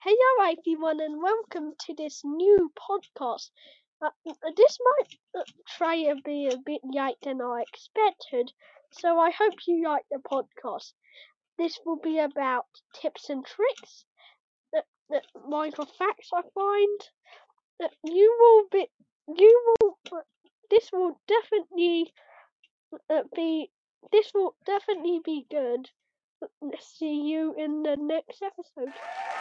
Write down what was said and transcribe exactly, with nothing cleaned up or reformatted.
Hello, everyone, and welcome to this new podcast. Uh, this might uh, try to be a bit late than I expected, so I hope you like the podcast. This will be about tips and tricks, uh, uh, minor facts I find. Uh, you will be, you will. Uh, this will definitely uh, be. This will definitely be good. See you in the next episode.